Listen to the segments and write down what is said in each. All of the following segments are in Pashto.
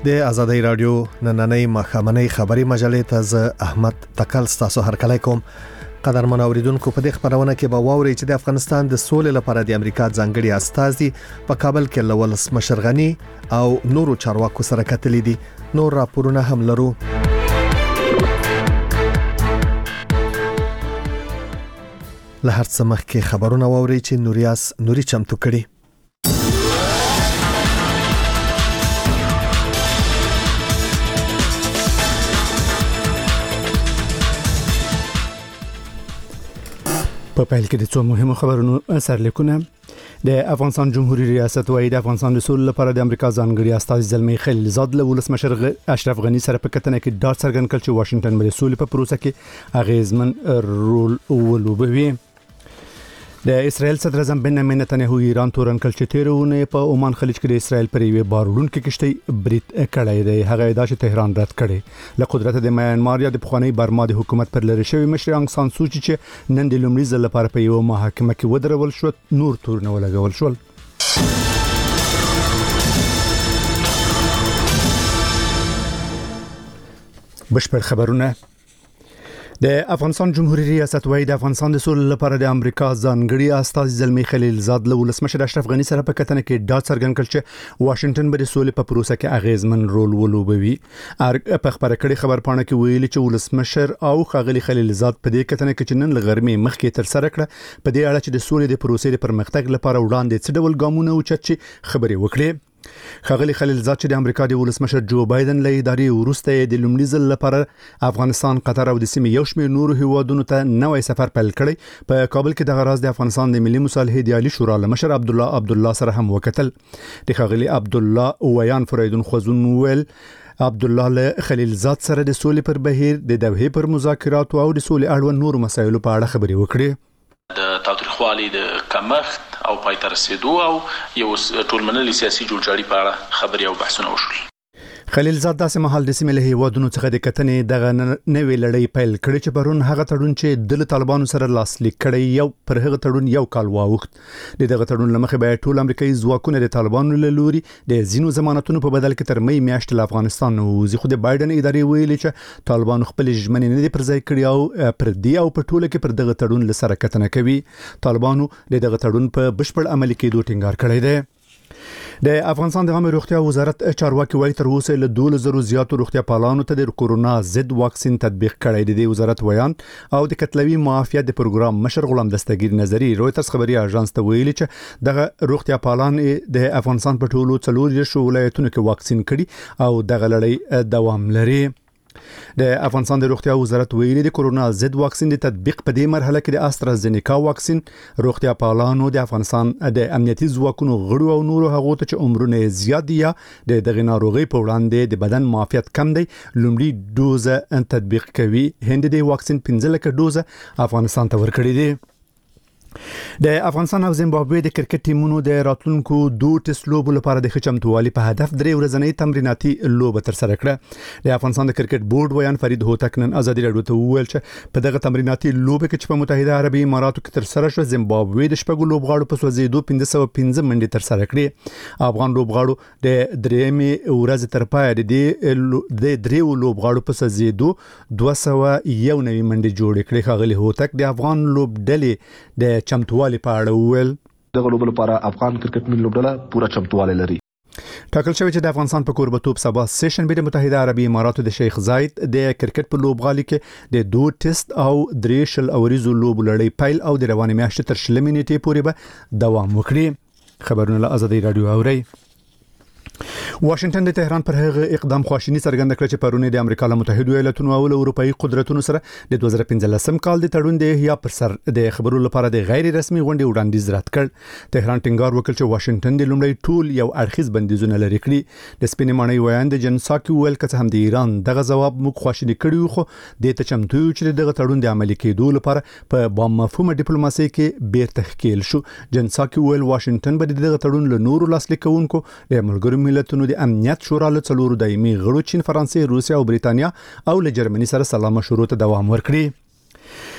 د آزادۍ رادیو نننۍ مخامنۍ خبري مجلې ته ز احمد تکل تاسو هرکلی کوم. قدرمن اوریدونکو، په دې خبرونه کې به واوري چې د افغانستان د سولې لپاره د امریکا ځانګړي استازي په کابل کې له ولسمشر غني او نورو چارواکو سره کتلې دي. نور راپورونه هم لرو. له هر څه مخکې خبرونه واوري چې نوري چمتو کړي. په پیل کې د څو مهمو خبرونو سرلیکونه. د افغانستان جمهوریت ریاست وايي د افغانستان د سولې لپاره د امریکا ځانګړي استازي زلمی خلیلزاد له ولسمشر اشرف غني سره په کتنه کې ډاډ څرګند کړ چې واشنگټن به د سولې په پروسه کې اغیزمن رول ولوبوي. د اسرائیل صدر اعظم بنیامین نتنیاهو ایران تورن کړ چې تیرونه په عمان خلیج کې د اسرائیل پر یوه بارولونکو کشتۍ برید کړی دی. هغه ادعا چې تهران رد کړي. له قدرت د میانمار یا د پخوانی برما د حکومت پر لری شوی مشر انګ سان سوچي چې نن د لومړي ځل لپاره په یوه محاکمه کې ودرول شو، نور تورونه ولګول شول. بشپړ خبرونه. د افغانستان جمهوریت ریاست وايي د افغانستان د سولې لپاره د امریکا ځانګړي استازي زلمی خلیلزاد له ولسمشر اشرف غني سره په کتنه کې ډاډ څرګند کړ چې واشنگټن به د سولې په پروسه کې اغیزمن رول ولوبوي. په خبره کړي خبرپاڼه کې ویلي چې ولسمشر او ښاغلي خلیلزاد په دې کتنه کې چې نن لغرمې مخکې تر سره کړه په دې اړه چې د سولې د پروسې د پرمختګ لپاره وړاندې څه ډول ګامونه اوچت چې خبرې وکړي. ښاغلي خلیلزاد چې د امریکا د ولسمشر جو بایدن له ادارې وروسته د لومړي ځل لپاره افغانستان، قطر او د سیمې یو شمېر نورو هیوادونو ته نوې سفر پیل کړی، په کابل کې د غراض د افغانستان د ملي مصالحې د عالی شورا مشر عبدالله سره هم وکتل. د ښاغلي عبدالله ویان فریدون خوزون ویل عبدالله له خلیلزاد سره د سولې پر بهیر، د دوحې پر مذاکرات او د سولې اړوند نورو مسایلو په اړه خبرې وکړي. د تاوتریخوالي د کمښت او پای ته رسیدو او یو ټولمنلي سیاسي جوړجاړي په اړه خبرې او بحثونه وشول. خلیلزاد داسې مهال د سیمې له هیوادونو څخه د کتنې دغه نوې لړۍ پیل کړې چې پرون هغه تړون چې د طالبانو سره لاسلیک کړی یو پر هغه تړون یو کال واوښت. دغه تړون لمخې به ټول امریکایي ځواکونه د طالبانو له لوري د ځینو ضمانتونو په بدل کې تر مې میاشتې له افغانستان وځي، خو د بایدن ادارې ویلي چې طالبانو خپل ژمنې نه دي پر ځای کړې او پر دې او په ټوله کې پر دغه تړون لسره کتنه کوي. طالبانو دغه تړون په بشپړ عملي کېدو ټینګار کړی دی. د افغانستان د عامه روغتیا وزارت چارواکي وايي تر اوسه له 2000 زیاتو روغتیا پالانو ته د کورونا ضد واکسین تطبیق کړی دی. د وزارت ویان او د کتلوي معافیت د پروګرام مشر غلام دستگیر نظری رويټرز خبري اژانس ته ویلي چې دغه روغتیا پالان د افغانستان په ټولو 4 ولایتونو کې واکسین کړي او دغه لړۍ دوام لري. د افغانستان د روغتیا وزارت ویلي د کورونا ضد واکسین د تطبیق په دې مرحله کې د استرازینیکا واکسین روغتیا پالانو د افغانستان د امنیتي ځواکونو غړو او نورو هغو ته چې عمرونه زیات دي یا د دغه ناروغي په وړاندې د بدن معافیت کم دی لومړی دوزه تطبیق کوي. هند د واکسین 15 لک دوزه افغانستان ته ورکړي دي. د افغانستان او زیمبابوې د کرکټ ټیمونو د راتلونکو 2 ټیسټ لوبو لپاره د خچمتوالي په هدف 3 ورځنۍ تمریناتي لوبه تر سره کړه. د افغانستان د کرکټ بورډ ویان فرید هوتک نن آزادي رادیو ته وویل چې په دغه تمریناتي لوبه کې چې په متحده عربي اماراتو کې تر سره شو، زیمبابوې د شپږو لوبغاړو په سوځېدو 515 منډې تر سره کړې. افغان لوبغاړو د درېمې ورځ تر پای د دریو لوبغاړو په سوځېدو 291 منډې جوړې کړې. ښاغلي هوتک د افغان لوبډلې د چمتووالی په اړه وویل دغه لوبو لپاره افغان کرکټ ملي لوبډله پوره چمتووالی لري. ټاکل شوی چې د افغانستان په کوربتوب سبا سیشن به د متحده عربي اماراتو د شیخ زاید د کرکټ په لوبغالي کې د 2 ټیسټ او 3 شل اوریزو لوبو لړۍ پیل او د روانې میاشتې تر شلمې نیټې پورې به دوام وکړي. خبرونه له آزادۍ رادیو اوري. واشنگټن د تهران پر هغه اقدام خواشینی څرګنده کړ چې پرونه د امریکا له متحده ایالاتونو او اروپאי قدرتونو سره د 2015 کال د تړون د یا پر سر د خبرو لپاره د غیر رسمي غونډې وړاندیز رد کړ. تهران ټینګار وکړ چې واشنگټن د لومړی ټول یو اړخیز بندیزونه لري کړی. د سپینې ماڼۍ ویان د جنساکي ویل کڅ هم د ایران دغه جواب موږ خواشینی کړیو، خو د تچمتو چې دغه تړون د عملي کېدو لپاره په با مفهومه ډیپلوماسي کې بیرته ښکیل شو. جنساکي ویل واشنگټن به دغه تړون له نورو لاسلیکونکو د ملګرو ملتونو د امنیت شورا له څلورو دایمي غړو چین، فرانسې، روسیا او بریتانیا او له جرمني سره سلا مشورو ته دوام ورکړي.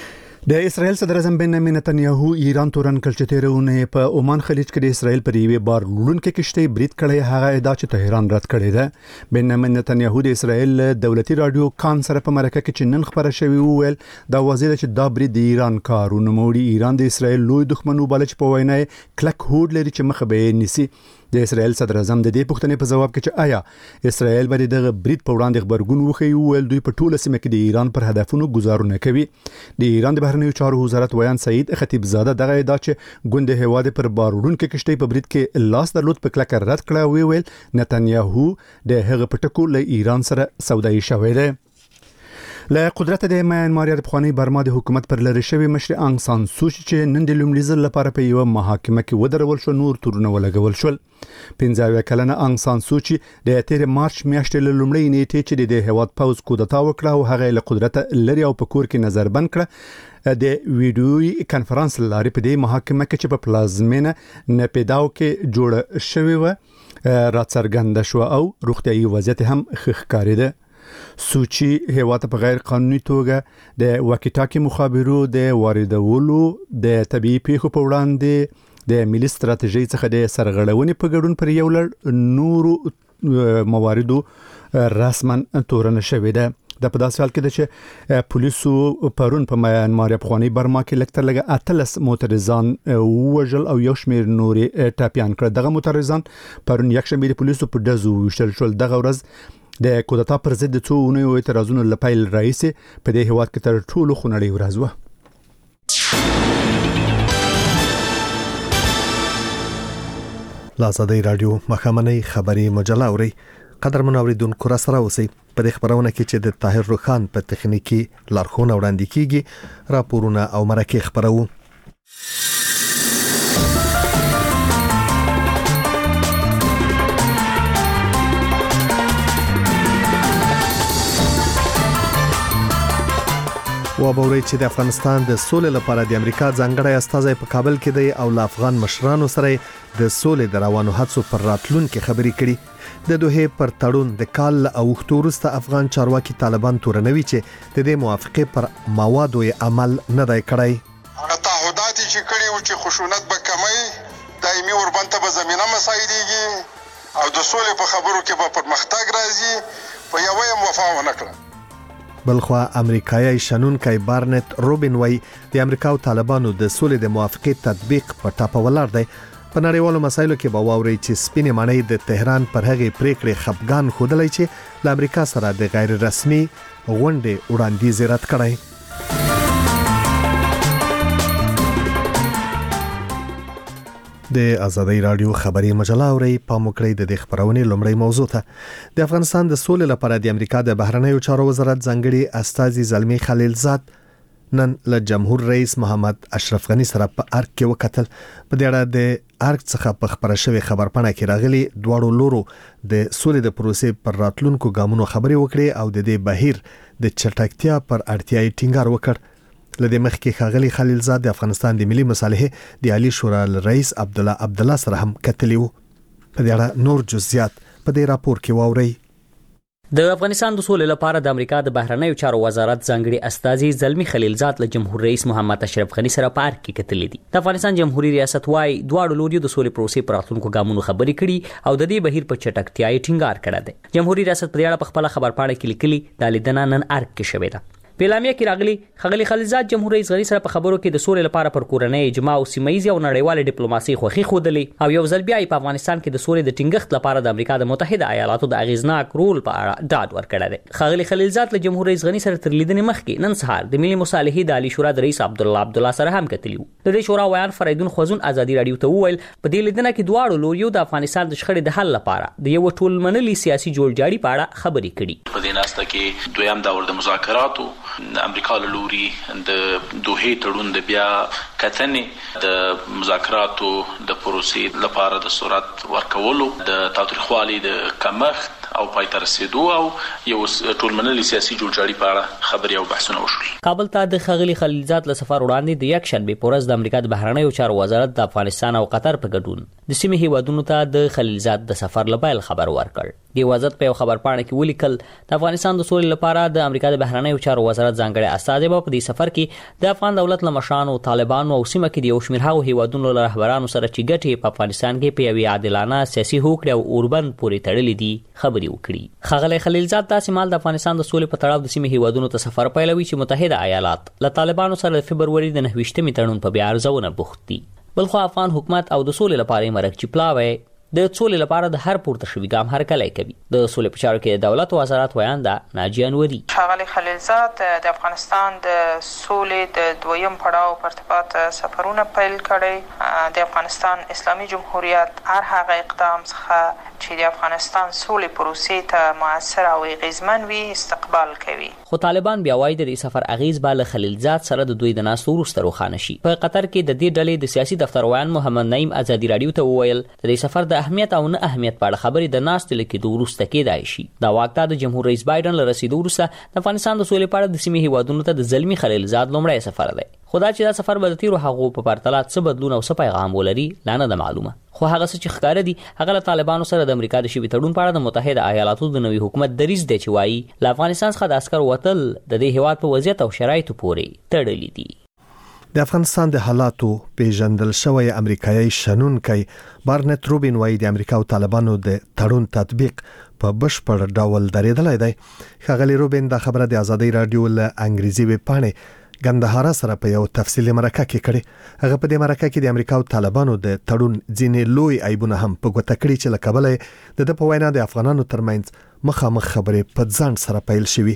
د اسرائیل صدر اعظم بنیامین نتنیاهو ایران تورن کلچتیرونه په عمان خلیج کې د اسرائیل پر یوه بار لونکې کشته برید کړي هغه ادعا چې تهران رد کړي ده. بنیامین نتنیاهو د اسرائیل دولتي رادیو کان سره په مرکه کې چې نن خبره شوی وویل دا واضح ده چې دا برید د ایران کارونه موړي. ایران د اسرائیل لوی دښمن وباله چې په وینا کلک هوډ لري چې مخه به نیسي. د اسرائیل صدر اعظم د دې پوښتنې په جواب کې چې آیا اسرائیل باندې دغه برید په وړاندې خبرګون وخی ویل دوی په ټوله سیمه کې د ایران پر هدفونو گزارونه کوي. د ایران د بهرنیو چارو وزارت ویان سعید خطیب زاده دغه ادعا چې ګوند هواد پر بارون کې کشته په برید کې لاس درلود په کلک رد کړه ویل نتنیاهو د هغه پټکو له ایران سره سودایي شوی دی. له قدرت د میانمار د پخوانی برما د حکومت پر لری شوی مشر انګ سان سوچي چې نن د لومړي ځل لپاره په یو محاکمه کې ودرول شو نور تورونه ولګول شول. 15 کلنه انګ سان سوچي د 13 مارچ میاشتې له لومړۍ نیټې چې د هواد پوز کودتا وکړه او هغه له قدرت لري او په کور کې نظر بند کړه د ویډیوي کانفرنس لاري په دې محاکمه کې چې په پلازمینه نپیداو کې جوړ شوی و راڅرګند شو او روغتيایي وضعیت هم ښکارېده. سوچي هیواته په غیر قانوني توګه د واکیټاکي مخابرو د واردولو د طبيعي پیښو په وړاندې د ملي ستراتیژي څخه د سرغړونې په ګډون پر یو لړ نورو مواردو رسمن تورن شوې ده. د په داسې حال کې چې پولیسو پرون په میانمار افغاني برما کې لکتر لګه اتلس معترضان وژل او یو شمیر نوري ټاپیان کړ. دغه معترضان پرون یک شنبه د پولیسو په دزو وشل شول. دغه ورځ د کودتا پر ضد د 2 اونیو اعتراضونو لپاره رئیس په دې هواد کې تر ټولو خونړی ورځ و. لازادي رادیو مخامنۍ خبري مجله اوري قدر منوریدونکو را سره اوسئ. په دې خبرونه کې چې د طاهر روخان په تخنیکی لارښوونه وړاندې کیږي راپورونه او مرکه خبرو. وبوري چې د افغانستان د سولې لپاره د امریکا ځانګړی استازی په کابل کې دی او له افغان مشرانو سره د سولې د روانو هڅو پر راتلونکو خبرې کړي. د دوه پر تړون د کال او وختورسته افغان چارواکي طالبان تورنوي چې د دې موافقه پر موادو عمل نه دی کړی. هغه تعهدات چې کړي او چې خشونت به کمای دایمي وربنده به زمينه مساعدېږي او د سولې په خبرو کې به پرمختګ راځي په یوه موافقه ونکړه. بلخوا امریکایي شنونکي بارنت روبن وای د امریکا او طالبانو د سولې د موافقې تطبیق په ټاپه ولر دی. په نړیوالو مسایلو کې به واوري چې سپینې معنی د تهران پر هغه پریکړې خفګان خودلای چې له امریکا سره د غیر رسمي غونډې وړاندیز رد کړي. د آزادۍ رادیو خبري مجله اوري په موکړې د خبرونې لومړی موضوع ته د افغانستان د سولې لپاره د امریکا د بهرنیو چارو وزارت ځانګړي استازي زلمی خلیلزاد نن له جمهور رئیس محمد اشرف غنی سره په ارګ کې وکتل. په دې اړه د ارګ څخه په خبره شوی خبرپاڼه کې راغلي دواړو لورو د سولې د پروسې پر راتلونکو ګامونو خبرې وکړي او د دې بهیر د چټکتیا پر اړتیا ټینګار وکړ. لدې مخکې خاغلی خلیلزاد د افغانستان د ملي مصالحې د عالی شورا رئیس عبدالله سره هم کتلی وو. په دې اړه نور جزئیات په دې راپور کې واورئ. د افغانستان د سولې لپاره د امریکا د بهرنیو چارو وزارت ځانګړي استازي زلمی خلیلزاد له جمهور رئیس محمد اشرف غنی سره په ارګ کې کتلې دي. د افغانستان جمهوریت ریاست وايي دواړو لوري د سولې پروسې پر راتلونکو ګامونو خبرې کړي او د دې بهیر په چټکتیا یې ټینګار کړی دی. جمهوریت ریاست په دې اړه په خپل خبرپاڼه کې لیکلي د لیدنه نن ارګ کې شوې ده. پیلامیه کې راغلي خغلی خلیلزاد جمهور رئیس غنی سره په خبرو کې د سولې لپاره پر کورنۍ اجماع او سیمایي او نړیوال ډیپلوماسي خوخي خودلې او یو ځل بیا په افغانستان کې د سولې د ټینګښت لپاره د امریکا د متحده ایالاتو د اغیزناک رول په اړه ډاډ ورکړی دی. خغلی خلیلزاد له جمهور رئیس غنی سره تر لیدنې مخکې نن سهار د ملي مصالحې د عالی شورا د رئیس عبدالله سره هم کتلی وو. د دې شورا ویان فریدون خوزون آزادي رادیو ته وویل په دې لیدنه کې دواړو لوریو د افغانستان د شخړې د حل لپاره د یو ټولمنلي سیاسي جوړجاړي په اړه خبرې کړي. په دې ناسته کې دویم دور د مذاکراتو امریکا لوري د دوه تړون د بیا کتنې د مذاکراتو د پروسې لپاره د سرعت ورکولو د تاوتریخوالي د کمښت او پای ته رسیدو او یو ټولمنلي سیاسي جوړجاړي په اړه خبرې او بحثونه وشول. کابل ته د خغلی خلیلزاد له سفر وړاندې د یک شنبه په ورځ د امریکا د بهرنیو چارو وزارت د افغانستان او قطر په ګډون د سیمې هیوادونو ته د خلیلزاد د سفر لپاره خبر ورکړ. د وزارت په خبرپاڼه کې ولیکل د افغانستان د سولې لپاره د امریکا د بهرنیو چارو وزارت ځانګړي استازي په دې سفر کې د افغان دولت لمشانو طالبانو او سیمه کې د یو شمېر هغو هیوادونو رهبرانو سره چې ګټې په افغانستان کې په یوې عادلانه سیاسي هوکړې او اوربند پورې تړلې دي خبرې وکړي. ښاغلی خلیلزاد داسې مال د افغانستان د سولې په تړاو د سیمې هیوادونو ته سفر پیلوي چې متحده ایالات له طالبانو سره د فبروري د 29 تړون په بیا ارزونه بوخت دي. بلخو افغان حکومت او د سولې لپاره مرکچی پلاوی د سولې لپاره د هر پورته شوی ګام هرکلی کوي. د سولې په چارو کې د دولت وزارت ویانده ناجیه انوري ښاغلی خلیلزاد د افغانستان د سولې د دویم پړاو په ارتباط سفرونه پیل کړي. د افغانستان اسلامي جمهوریت هر هغه اقدام څخه چې د افغانستان سولې پروسې ته مؤثر او اغیزمن وي استقبال کوي. خو طالبان بیا وایي د دې سفر اغیز به له خلیلزاد سره د دوی د ناستو وروسته روښانه شي. په قطر کې د دې ډلې د سیاسي دفتر ویان محمد نعیم ازادي رادیو ته وویل د دې سفر د اهمیت او نه اهمیت په اړه خبرې د ناستې له کېدو وروسته کېدای شي. دا واقعا د جمهور رئیس بایدن له رسیدو وروسته د افغانستان د سولې په اړه د سیمې هیوادونو ته د زلمي خلیلزاد لومړی سفر دی. خو دا چې دا سفر به د تیرو هغو په پرتله څه بدلون او څه پیغام ولري لا نه ده معلومه. خو هغه څه چې ښکاره دي هغه له طالبانو سره د امریکا د شوي تړون په اړه د متحده ایالاتو د نوي حکومت دریځ دی چې وایي له افغانستان څخه د عسکرو وتل د دې هیواد په وضعیت او شرایطو پورې تړلي دي. د افغانستان د حالاتو پیژندل شوی امریکایي شنونکی بارنت روبین وایي د امریکا او طالبانو د تړون تطبیق په بشپړ ډول درېدلی دی. ښاغلی روبین دا خبره د ازادي رادیو له انګریزي ویبپاڼې ګندهارا سره په یو تفصیلي مرکه کې کړي. هغه په دې مرکه کې د امریکا او طالبانو د تړون ځینې لوی عیبونه هم په ګوته کړي چې له کبله د په وینا د افغانانو ترمنځ مخامخ خبرې په ځان سره پیل شوي.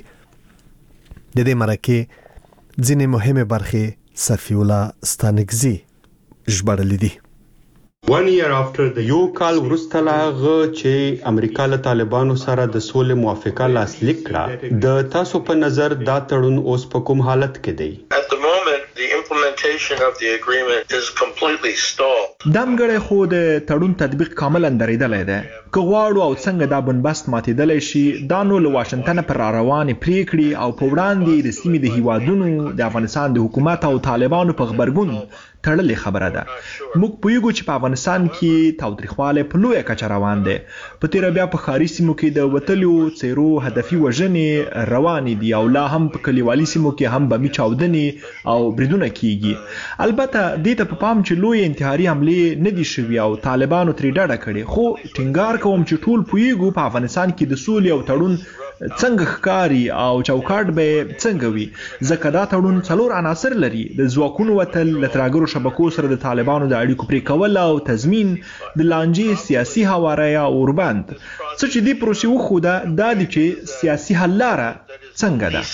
د دې مرکه ځینې مهمه برخې صفی الله ستانکزی ژباړلې دي. 1 year after the یو کال وروسته لاغه چې امریکا له طالبانو سره د سولې موافقه لاسلیک کړه د تاسو په نظر دا تړون اوس په کوم حالت کې دی؟ At the moment the implementation of the agreement is completely stalled. دمګړی خو د تړون تطبیق کاملا درېدلی دی. که غواړو او څنګه دا بنبست ماتېدلی شي دا نو له واشنګټن پر روانې پریکړې او په وړاندې د سیمې د هیوادونو د افغانستان د حکومت او طالبانو په خبرګون تړلې خبره ده. موږ پوهیږو چې په افغانستان کې تاوتریخوالی په لویه کچه روان دی. په تیره بیا په ښاري سیمو کې د وتلیو څیرو هدفي وژنې روانې دي او لا هم په کلیوالي سیمو کې هم بمي چاودنې او بریدونه کیږي. البته دې ته په پام چې لوی انتحاري حملې نه دي شوي او طالبانو ترې ډډه کړې. خو ټینګار کوم چې ټول پوهیږو په افغانستان کې د سولې او تړون څنګه ښکاری او چوکاټ به څنګه وي. ځکه دا تړون 4 عناصر لري: د ځواکونو وتل، له ترهګرو شبکو سره د طالبانو د اړیکو پرې کول او تضمین، د لانجې سیاسي هواری او اوربند. څه چې دې پروسې وښوده دا دی چې سیاسي حل لاره څنګه ده.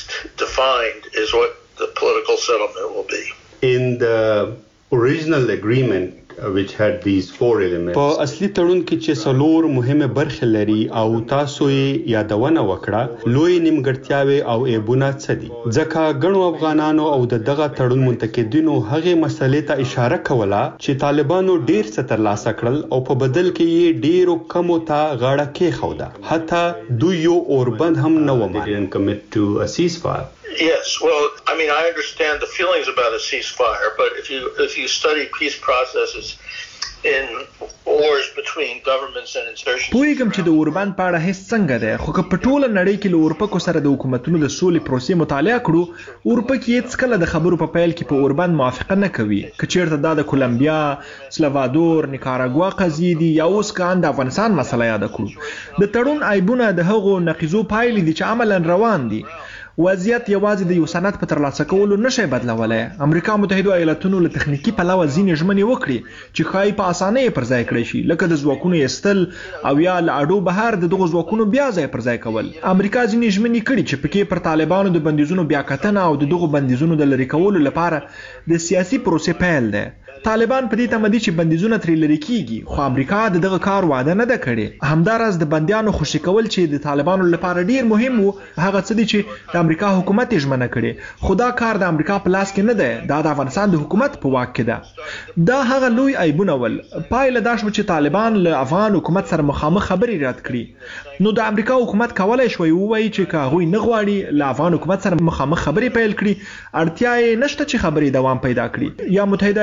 In the original agreement which had these 4 elements په اصلي تړون کې چې 4 مهمه برخې لري او تاسو یې یادونه وکړه لوی نیمګړتیاوي او عیبونه څه دي. ځکه ګڼو افغانانو او دغه تړون منتقدینو هغه مسلې ته اشاره کوله چې طالبانو ډیر څه ترلاسه کړل او په بدل کې یې ډیرو کمو ته غاړه کېښوده. حتی دوی یو اوربند هم نه ومانه. Yes, well, I mean, I understand the feelings about a ceasefire, but if you study peace processes in wars between governments and insurgents. پوهیږم چې د اوربند په اړه هیڅ څنګه ده، خو که په ټوله نړۍ کې له اورپکو سره د حکومتونو د سولې پروسې مطالعه کړو، اورپک هیڅ کله د خبرو په پیل کې په اوربند موافقه نه کوي. که چیرته دا د کولمبیا، سلوادور، نیکاراګوا قضیې دي یا اوس کان د افغانستان مسله یاد کړو. د تړون عیبونه د هغو نقیضو پایلې دي چې عملاً روان دي. وضعیت یوازې د یو سند په ترلاسه کولو نشي بدلولای. امریکا متحده ایالاتونو له تخنیکی پلوه ځینې ژمنې وکړي چې ښایي په اسانۍ پر ځای کړی شي، لکه د ځواکونو ایستل او یا له اډو بهر د دغو ځواکونو بیا ځای پر ځای کول. امریکا ځینې ژمنې کړي چې پکې پر طالبانو د بندیزونو بیا کتنه او د دغو بندیزونو د لرې کولو لپاره د سیاسي پروسې پیل دی. طالبان په دې تمه دي چې بندیزونه ترې لرې کیږي، خو امریکا د دغه کار وعده نه ده کړې. همداراز د بندیانو خوشي کول چې د طالبانو لپاره ډیر مهم وو، هغه څه دي چې د امریکا حکومت یې ژمنه کړې، خو دا کار د امریکا په لاس کې نه دی، دا د افغانستان د حکومت په واک کې ده. دا هغه لوی عیبونه ول. پایله دا شوه چې طالبان له افغان حکومت سره مخامخ خبرې رد کړي. نو د امریکا حکومت کولای شوی ووایي چې که هغوی نه غواړي له افغان حکومت سره مخامخ خبرې پیل کړي، اړتیا یې نشته چې خبرې دوام پیدا کړي. یا متحده ایالاتونو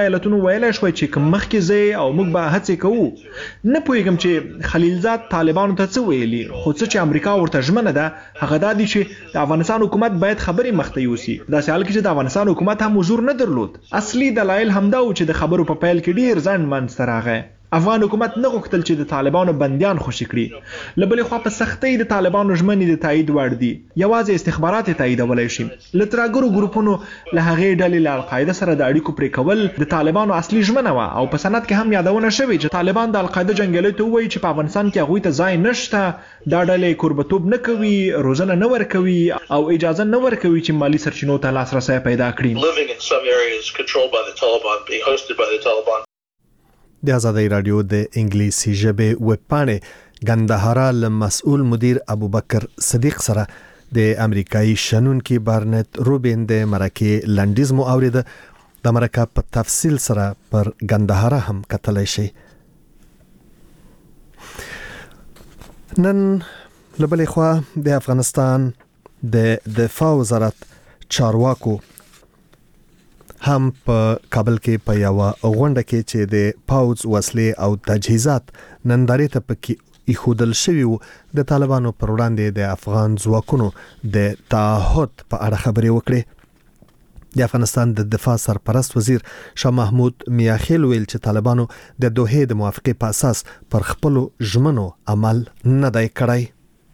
ویلای شوی چې کوم مخکې ځای او موږ به هڅه کوو. نه پوهیږم چې خلیلزاد طالبانو ته څه ویلي، خو څه چې امریکا ورته ژمنه ده هغه دا دی چې د افغانستان حکومت باید خبرې مخته یوسي. داسې حال کې چې د افغانستان حکومت هم حضور نه درلود. اصلي دلایل همدا و چې د خبرو په پیل کې ډیر ځنډ منځته راغی. افغان حکومت نه غوښتل چې د طالبانو بندیان خوشي کړي. له بلې خوا په سختۍ د طالبانو ژمنې د تایید وړ دي. یوازې استخبارات یې تاییدولی شي. له ترهګرو ګروپونو له هغې ډلې له القاعده سره د اړیکو پرې کول د طالبانو اصلي ژمنه وه او په سند کې هم یادونه شوې چې طالبان د القاعده جنګیالیو ته ووایي چې په افغانستان کې هغوی ته ځای نشته، دا ډلې کوربتوب نه کوي، روزنه نه ورکوي او اجازه نه ورکوي چې مالي سرچینو ته لاسرسی پیدا کړي. د آزادۍ رادیو د انګلیسي ژبې ویب پاڼې ګندهارا له مسؤل مدیر ابوبکر صدیق سره د امریکایي شنونکي بارنت روبین د مرکه لنډیز مو اوریده. د مرکه په تفصیل سره پر ګندهارا هم کتلی شي. نن لبلې خوا د افغانستان د دفاع وزارت چارواکو هم په کابل کې په یو غونډه کې چې د پاوز وسلې او تجهیزات نندارې ته پکې ایښودل شوي وو د طالبانو پر وړاندې د افغان ځواکونو د تعهد په اړه خبرې وکړې. د افغانستان د دفاع سرپرست وزیر شاه محمود میاخیل ویل چې طالبانو د دوحې د موافقې په اساس پر خپل ژمنو عمل نه دی کړی.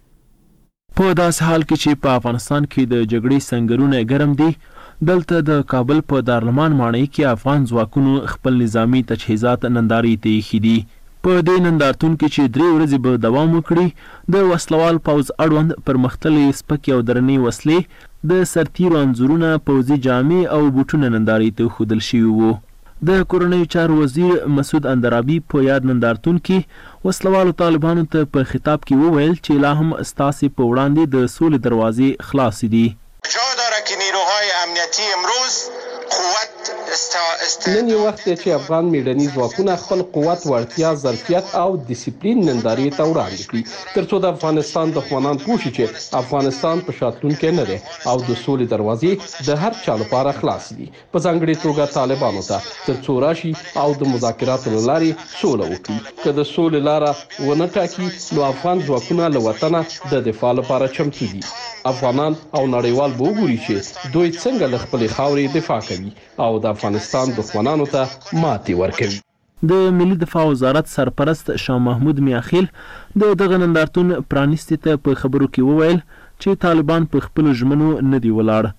په داس حال کې چې په افغانستان کې د جګړې سنگرونه ګرم دي، دلته د کابل په دارالمان ماڼۍ کې افغان ځواکونو خپل نظامی تجهیزات نندارې ته ایښي دي. په دې نندارتون کې چې 3 ورځې به دوام وکړي، د وسلوال پوځ اړوند پرمختللې سپکې او درنې وسلې، د سرتیرو انځورونه، پوځي جامې او بوټونه نندارې ته ښودل شوي وو. د کورنیو چارو وزیر مسعود اندرابي په یاد نندارتون کې وسلوالو طالبانو ته په خطاب کې وویل چې لا هم ستاسې په وړاندې د سولې دروازې خلاصې دي. جا داره که نیروهای امنیتی امروز قوت نن یو وخت چې افغان میډني ځواکونه خپل قوت، وړتیا، ظرفیت او ډیسپلین نندارې ته وړاندې کړي، ترڅو د افغانستان دښمنان پوه شي چې افغانستان په شاتلونکي نه دی او د سولې دروازې د هر چا لپاره خلاص دي، په ځانګړي توګه طالبانو ته، ترڅو راشي او د مذاکراتو له لارې سوله وکړي. که د سولې لاره ونه ټاکي نو افغان ځواکونه له وطنه د دفاع لپاره چمتو دي. افغانان او نړیوال به وګوري چې دوی څنګه له خپلې خاورې دفاع کوي او د افغانستان دښمنانو ته ماتې ورکوي. د ملي دفاع وزارت سرپرست شاه محمود میاخیل د دغه نندارتون پرانیستي ته په خبرو کې وویل چې طالبان په خپل ژمنو نه دی ولاړ.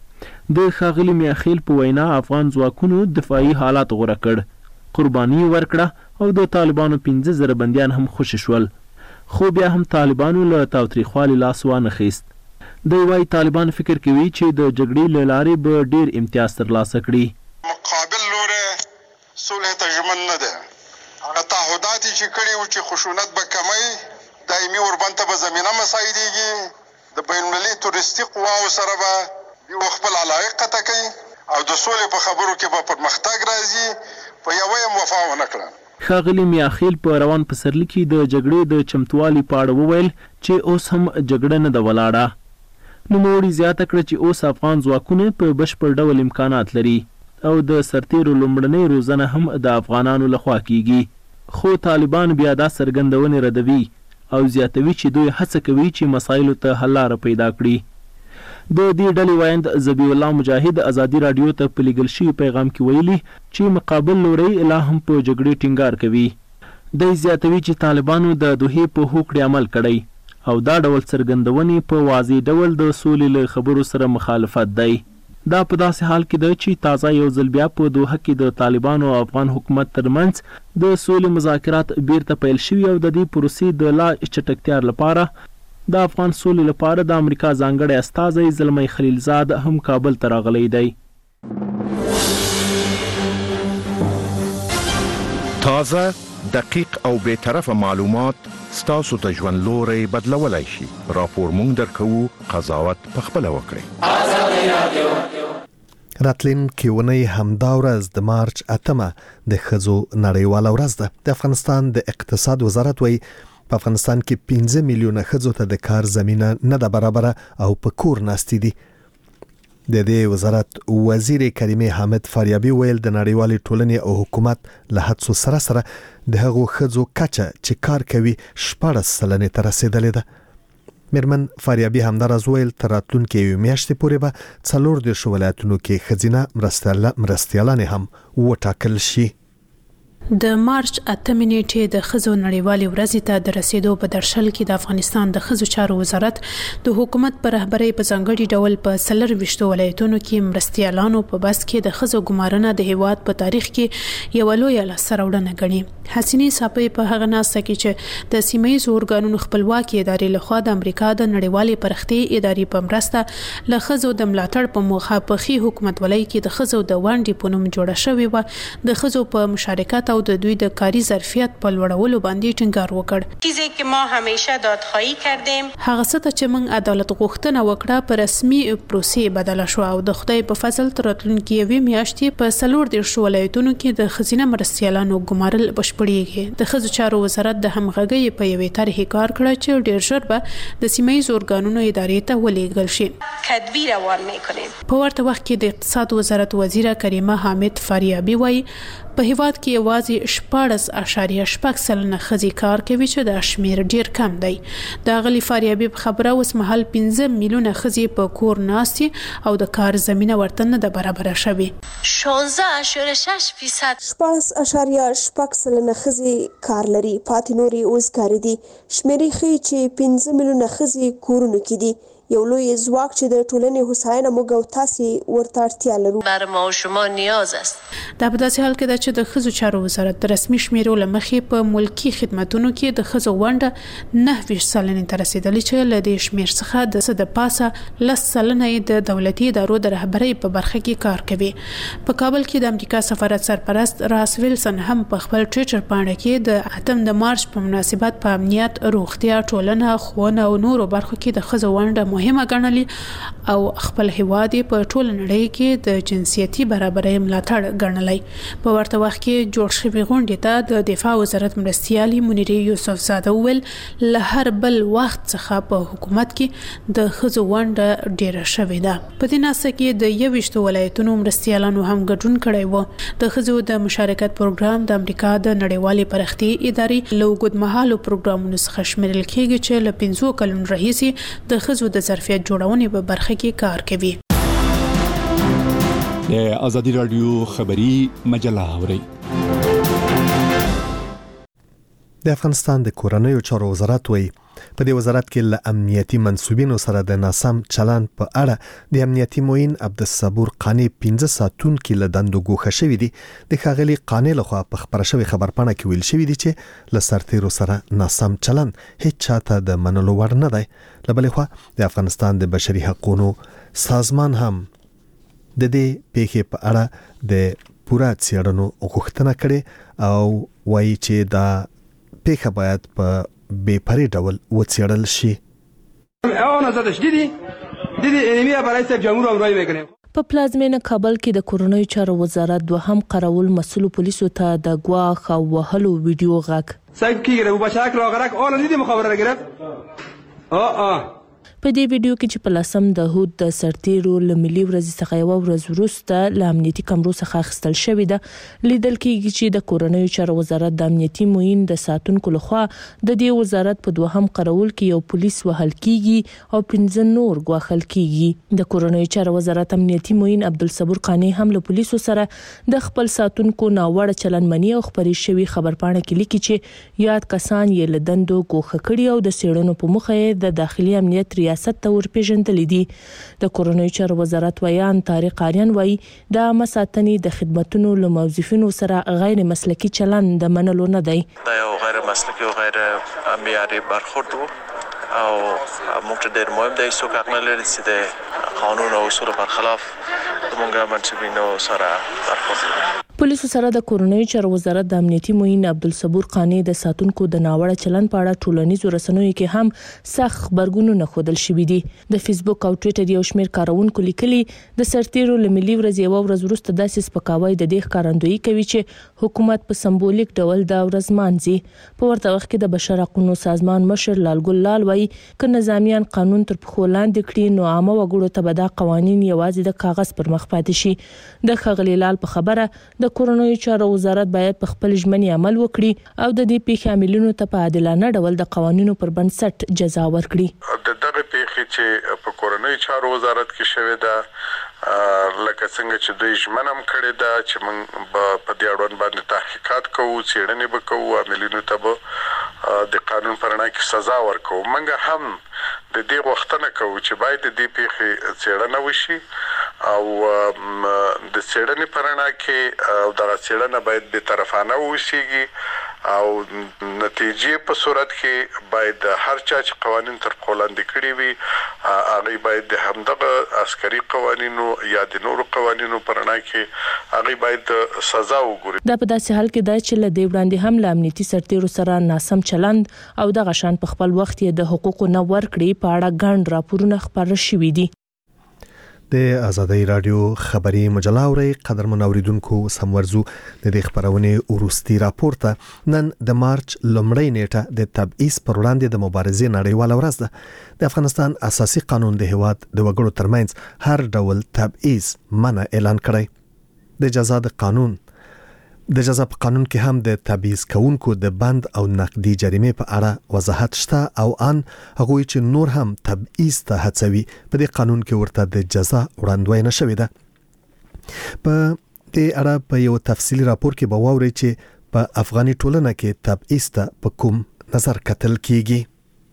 د ښاغلي میاخیل په وینا افغان ځواکونو دفاعي حالات غوره کړ، قرباني ورکړه او د طالبانو 15,000 بندیان هم خوشي شول، خو بیا هم طالبانو له تاوتریخوالي لاس وانه خیست. د وايي طالبان فکر کوي چې د جګړې له لارې به ډیر امتیاز ترلاسه کړي. مقابل لوری صلح ته ژمن نه ده. هغه تعهدات چې کړي وو چې خشونت به کمی، دایمي اوربند ته به زمینه مساعدېږي، د بین المللي تورستي قواو سره به یو خپل علایق قطع کوي او د سولې په خبرو کې به پرمختګ راځي. په یوه یې وفا ونه کړه. ښاغلي میاخیل په روان پسرلي کې د جګړې د چمتووالي په اړه وویل چې اوس هم جګړه نه ده ولاړه. نوموړي زیاته کړه چې اوس افغان ځواکونه په بشپړ ډول امکانات لري او د سرتیرو لومړنۍ روزنه هم د افغانانو لخوا کیږي، خو طالبان بیا دا څرګندونې ردوي او زیاتوي چې دوی هڅه کوي چې مسایلو ته حل لاره پیدا کړي. د دې ډلې وایند ذبیح الله مجاهد ازادي رادیو ته په لیږل شوي پیغام کې ویلي چې مقابل لوری لا هم په جګړې ټینګار کوي. دی زیاتوي چې طالبانو د دوحې په هوکړې عمل کړی او دا ډول څرګندونې په واضح ډول د سولې له خبرو سره مخالفت دی. دا په داسې حال کې ده چې تازه یو ځل بیا په دوحه کې د طالبانو او افغان حکومت ترمنځ د سولې مذاکرات بیرته پیل شوي او د دې پروسې د لا چټکتیا لپاره د افغان سولې لپاره د امریکا ځانګړی استازی زلمی خلیلزاد هم کابل ته راغلی دی. تازه، دقیق او بی‌طرفه معلومات ستاسو ته ژوند لوری بدلولی شي. راپور مونږ درکوو، قضاوت پخپله وکړئ. راتلونکې اونۍ همدا ورځ د مارچ 8 د ښځو نړیواله ورځ ده. د افغانستان د اقتصاد وزارت وایي په افغانستان کې 15 میلیونه ښځو ته د کار زمینه نه ده برابره او په کور ناستې دي. د دې وزارت وزیر کریم حامد فاریابی ویل د نړیوالې ټولنې او حکومت له هڅو سره د هغو ښځو کچه چې کار کوي 14% ته رسیدلې ده. میرمن فاریابی همداراز ویل تر راتلونکي یوې میاشتې پورې به 14 ولایتونو کې ښځینه مرستیالانې هم وټاکل شي. د مارچ 8 نیټې د ښځو نړیوالې ورځې ته د رسیدو په درشل کې د افغانستان د ښځو چارو وزارت د حکومت پر رهبرۍ په ځانګړي ډول په 24 ولایتونو کې مرستیالانو په بس کې د ښځو ګمارنه د هیواد په تاریخ کې یو لوی لاسته راوړنه ګڼي. حسینې صاحب په هغه ناسته کې چې د سیمه‌ییزو ارګانونو خپلواکي ادارې لخوا د امریکا د نړیوالې پرختي ادارې په مرسته له ښځو د ملاتړ په موخه په خي حکومت ولای کې د ښځو د ونډې په نوم جوړه شوې و د ښځو په مشارکت او د دوی د کاري ظرفیت په لوړولو باندې ټینګار وکړ. چیزی که ما همیشه دادخواهی کردیم هغه څه ته چې موږ عدالت غوښتنه وکړه په رسمي پروسې بدله شو او د خدای په فضل تر راتلونکي یوې میاشتې په 14 ولایتونو کې د ښځینه مرستیالانو ګمارل بشپړیږي. د ښځو چارو وزارت د همغږۍ په یوې طرحې کار کړی چې ډېر ژر به د سیمه‌ییزو ارګانونو ادارې ته ولېږل شي. تدبیر روان می‌کنیم. په ورته وخت کې د اقتصاد وزارت وزیر کریمه حامد فاریابی وایي په هیواد کې یوازې 14.8% ښځې کار کوي چې د شمیر ډیر کم دی. د غلی فاریابی په خبره اوس مهال 15 میلیونه ښځې په کور ناستي او د کار زمينه ورته نه ده برابر شوی. 16.6% 14.8% ښځې کار لري، پاتې نوري اوزګار دي. شمیرې ښیي چې 15 میلیونه ښځې کورونو کې دي. یو لوی ځواک چې د ټولنې هوساینه موږ او تاسې ورته اړتیا لرو. بر ما و شما نیاز است. دا په داسې حال کې ده چې د ښځو چارو وزارت د رسمي شمیرو له مخې په ملکی خدماتونو کې د ښځو ونډه 9% ته رسیدلې چې له دې شمیر څخه د څه د پاسه 10% د دولتي ادارو د رهبرۍ په برخه کې کار کوي. په کابل کې د امریکا سفارت سرپرست راس ویلسن هم په خپل ټویټر باندې کې د 8 مارچ په مناسبت په امنیت، روغتیا، ټولنه، ښوونه او نورو برخو کې د ښځو ونډه مهمه ګڼلې او خپل هیواد په ټول نړۍ کې د جنسیتي برابرۍ ملاتړ ګڼلی. په ورته وخت کې جوړ شوی غونډې ته د دفاع وزارت مرستیالي منیرې یوسف زاده ویل له هر بل وخت څخه په حکومت کې د ښځو ونډه ډیره شوې ده. په دې ناسته کې د 21 ولایتونو مرستیالانو هم ګډون کړی و. د ښځو د مشارکت پروګرام د امریکا د نړیوالې پرختي ادارې له اوږدمهالو پروګرامونو څخه شمیرل کېږي چې له 15 کلونو راهیسې د ښځو د ظرفیت جوړونې په برخه کې کار کوي. د ازادي رادیو خبری مجله اوري. د افغانستان د کورنیو چارو وزارت وایي په دې وزارت کې له امنیتي منسوبینو سره د ناسم چلن په اړه د امنیتي معین عبدالصبور قانی 15 ساتونکو له دندو ګوښه شوی دي. د ښاغلي قانی لخوا په خبره شوی خبرپاڼه کې ویل شوی دي چې له سرتیرو سره ناسم چلن هیڅ چاته د منلو وړ نه دی. له بلې خوا د افغانستان د بشري حقوقو سازمان هم د دې پیښې په اړه د پوره څېړنو غوښتنه کړې او وایي چې دا پیښه باید په بے پرې ډول وڅېړل شي. په پلازمینه کابل کې د کورنیو چارو وزارت دوهم قراول مسؤل پولیسو ته د ګواښ او وهلو ویډیو غږ صاحب کیږي وبشاک راغرک اول نه دي مخابره گرفت. په دې ویډیو کې چې په لسم د هود د سرتیرو له ملي ورځې څخه یو ورځ وروسته له امنیتي کمرو څخه اخیستل شوې ده، لیدل کېږي چې د کورنیو چارو وزارت د امنیتي معین د ساتونکو لخوا د دې وزارت په دوهم قراول کې یو پولیس وهل کېږي او 15 نور ګواښل کېږي. د کورنیو چارو وزارت امنیتي معین عبدالصبور قانی هم له پولیسو سره د خپل ساتونکو ناوړه چلند مني او خبرې شوی خبرپاڼه کې لیکي چې یاد کسان یې له دندو ګوښه کړي او د څېړنو په موخه یې د داخلي امنیت ریاست ته ورپېژندلې دي. د کورنیو چارو وزارت ویان طارق آریان وایي د عامه ساتنې د خدماتونو له موظفینو سره غیر مسلکي چلند د منلو نه دی. دا یو غیر مسلکي او غیر معیاري برخورد و او موږ ډېر مهم دی څوک حق نه لري چې د قانون او اصولو برخلاف موږ منصبینو سره برخورد. پولیسو سره د کورنیو چارو وزارت د امنیتي معین عبدالصبور قانی د ساتونکو د ناوړه چلند په اړه ټولنیزو رسنیو کې هم سخت خبرګونونه خودل شوې دي. د فیسبوک او ټوئیټر یو شمېر کارونکو لیکلي د سرتیرو له ملي ورځې یو ورځ وروسته داسې سپکاوی د دې ښکارندویي کوي چې حکومت په سمبولیک ډول دا ورځ مانځي. په ورته وخت کې د بشر حقوقو سازمان مشر لالګل لال وایي که نظامیان قانون تر پښو لاندې کړي نو عامه وګړو ته به دا قوانین یوازې د کاغذ پر مخ پاتې شي. د ښاغلي لال په خبره د کورنیو چارو وزارت باید په خپل ژمنې عمل وکړي او د دې پیښې عاملینو ته په عادلانه ډول د قوانینو پر بنسټ جزا ورکړي. د دغه پیښې چې په کورنیو چارو وزارت کې شوې ده لکه څنګه چې دوی ژمنه هم کړې ده چې موږ په دې اړوند باندې تحقیقات کوو، څېړنې به کوو، عاملینو ته به د قانون په رڼا کې سزا ورکوو. موږ هم د دې غوښتنه کوو چې باید د دې پیښې څېړنه وشي او د څېړنې په رڼا کې دغه څېړنه باید بې طرفانه واوسیږي او نتیجې په صورت کې باید هر چا چې قوانین تر پښو لاندې کړي وي هغه باید د همدغه عسکري قوانینو یا د نورو قوانینو په رڼا کې هغه باید سزا وګوري. دا په داسې حال کې ده چې له دې وړاندې هم له امنیتي سرتیرو سره ناسم چلند او دغه شان په خپل وخت یې د حقوقو نه ورکړي په اړه ګڼ راپورونه خپاره شوي دي. د آزادۍ رادیو خبري مجله اوري قدرمن اوریدونکو سمورزو د دې خبرونه ورستي راپور ته نن د مارچ لومړۍ نیټه د تبعیض پر وړاندې د مبارزې نړیواله ورځ ده. د افغانستان اساسي قانون د هیواد د وګړو ترمنځ هر ډول تبعیض منع اعلان کړی. د جزا په قانون کې هم د تبعیض کوونکو د بند او نقدي جریمې په اړه وضاحت شته او ان هغه چې نور هم تبعیض ته هڅوي په دې قانون کې ورته د جزا وړاندوینه شوې ده. په دې اړه په یو تفصیلی راپور کې به واورئ چې په افغاني ټولنه کې تبعیض ته په کوم نظر کتل کیږي.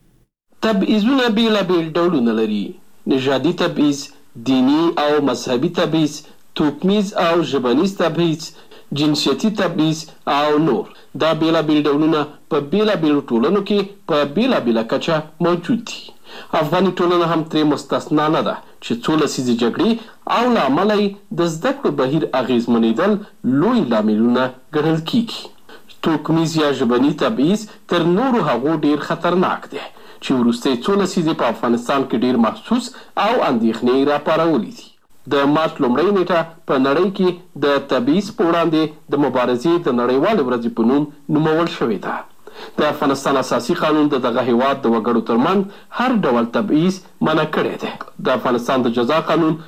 تبعیضونه بیلابیل ډولونه لري: نژادي تبعیض، دینی او مذهبي تبعیض، توکمیز او ژبنیز تبعیض، جنسیتي تبعیض او نور. دا بیلابیل ډولونه په بیلابیلو ټولنو کې په بیلابیله کچه موجود دي. افغاني ټولنه هم ترې مستثنا نه ده چې څو لسیزې جګړې او له امله یې د زده کړو بهیر اغیزمنېدل لوی لاملونه ګڼل کیږي. توکمیز یا ژبني تبعیض تر نورو هغو ډیر خطرناک دی چې وروستۍ څو لسیزې په افغانستان کې ډیر محسوس او اندېښنې راپارولې دي. د مارچ لومړۍ نیټه په نړۍ کې د تبعیض په وړاندې د مبارزې د نړیوالې ورځې په نوم نومول شوې ده. د افغانستان اساسي قانون دغه هیواد د وګړو ترمنځ هر ډول تبعیض منع کړی دی. د افغانستان د جزا قانون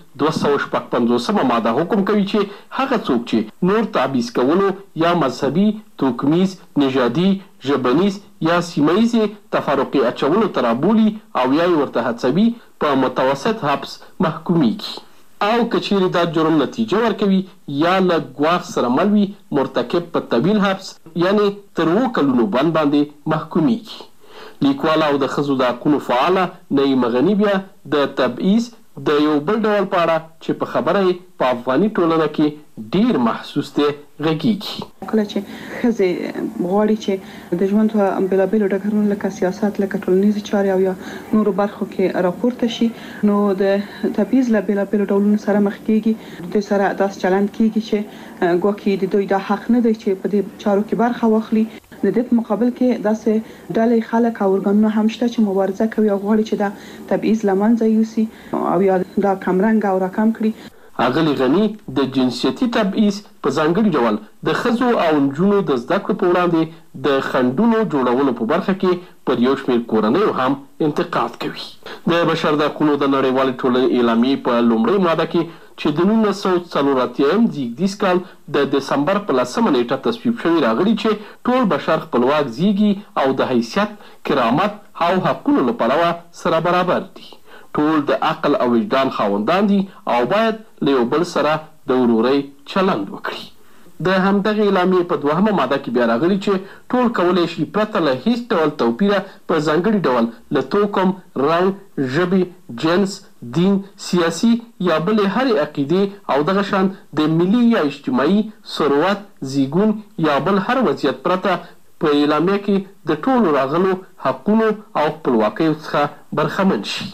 255 ماده حکم کوي چې هغه څوک چې نور تبعیض کولو یا مذهبي، توکمیز، نژادي، ژبنیز یا سیمه‌ییز تفرقې اچولو ته رابولي او یا یې ورته هڅوي په متوسط حبس محکومیږي. او کچېرې دا جرم نتیجه ورکوي یا له ګواښ سره مل وي مرتکب په طویل حبس یعنی تر 7 کلونو بند باندې محکومیږي. لیکواله او د ښځو د حقونو فعاله نعیم غني بیا د تبعیض د یو بل ډول په اړه چې په خبره یې په افغاني ټولنه کې ډیر محسوس دی غږیږي. کله چې ښځې غواړي چې د ژوند په بیلابیلو ډګرونو لکه سیاست، لکه ټولنیزې چارې او یا نورو برخو کې راپورته شي نو د تبعیض له بیلابیلو ډولونو سره مخ کیږي. دوی سره داسې چلند کیږي چې ګواکې د دوی دا حق نه دی چې په دې چارو کې برخه واخلي. د دې په مقابل کې داسې ډلې خلک او ارګانونه هم شته چې مبارزه کوي او غواړي چې دا تبعیض له منځه یوسي او یا دا کمرنګ او راکم کړي. اغلی غنی د جنسیتي تبعیض په ځانګړي ډول د ښځو او نجونو د زده کړو په وړاندې د خنډونو جوړولو په برخه کې پر یو شمېر کورنیو هم انتقاد کوي. د بشر د حقونو د نړیوالې ټولنې اعلامیې په لومړۍ ماده کې چې د 1984 زیږدیز کال د دسمبر په 10 نیټه تصویب شوی راغلی چې ټول بشر خپلواک زیږي او د حیثیت، کرامت او حقونو له پلوه سره برابر دي. ټول د عقل او وجدان خاوندان دي او باید له یو بل سره د ورورۍ چلند وکړي. د همدغه اعلامیې په 2مه ماده کې بیا راغلی چې ټول کولی شي پرته له هیڅ ډول توپیره په ځانګړي ډول له توکم، رنګ، ژبې، جنس، دین، سیاسي یا بلې هرې عقیدې او دغه شان د ملي یا اجتماعي ثروت، زیږون یا بل هر وضعیت پرته په اعلامیه کې د ټولو راغلو حقونو او خپلواکیو څخه برخمن شي.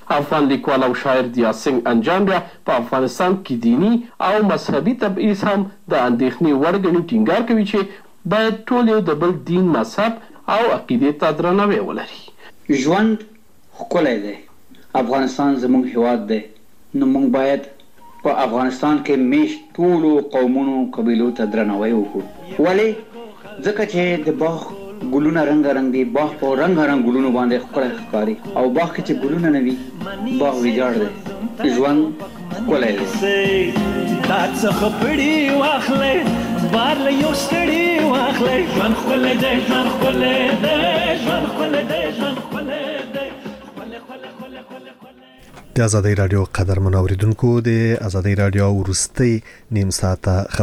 افغان لیکوال او شاعر دیاسنګ انجام بیا په افغانستان کې دینی او مذهبي تبعیض هم د اندېښنې وړ ګڼي. ټینګار کوي چې باید ټول یو د بل دین، مذهب او عقیدې ته درناوی ولري. ژوند ښکلی دی، افغانستان زموږ هیواد دی، نو موږ باید په افغانستان کې میشت ټولو قومونو قبیلو ته درناوی وکړو. ولې؟ ځکه چې د باغ ګلونه رنګارنګ دي، باغ په رنګارنګ ګلونو باندې ښکلی ښکاري، او باغ کې چې ګلونه نه وي باغ ویجاړ دی. ژوند ښکلی دی. دا څخه پړي واخلئ بار له یو ستړي واخلئ. ژوند ښکلی دی، ژوند ښکلی دی، ژوند ښکلی دی، ژوند ښکلی دی. د آزادۍ رادیو قدرمن اوریدونکو، د آزادۍ رادیو وروستۍ نیم ساعته